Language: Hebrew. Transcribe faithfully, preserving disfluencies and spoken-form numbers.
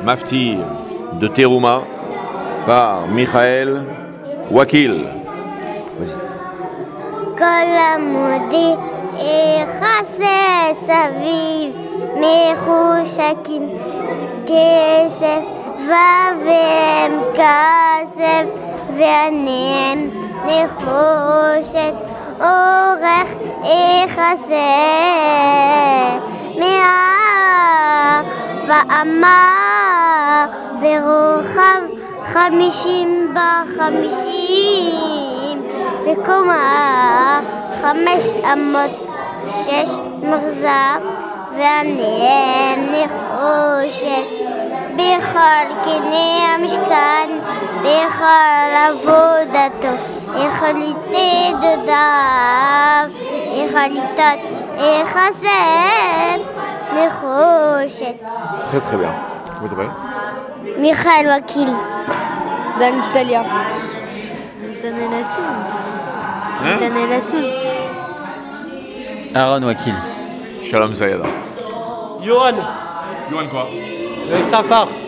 Maftir de Terouma par Michael Wakil. Vas-y. כל עמודי יכסה סביב מחושקים כסף והם כסף ועניהם נחושת אורך יכסה מאה ואמה ורוחב חמישים בחמישים וקומה חמש אמות שש מרזע ועניהם נחושת בכל קני המשכן בכל עבודתו יכליתי דודיו יכליתות יכסה נחושת. Très très bien. Comment t'appelles? מיכאל וקיל. דן גדליה. דניאל אסון. Hein? דניאל אסון. Aaron Wakil. Shalom Zayada. Johan, Johan quoi? le Safar.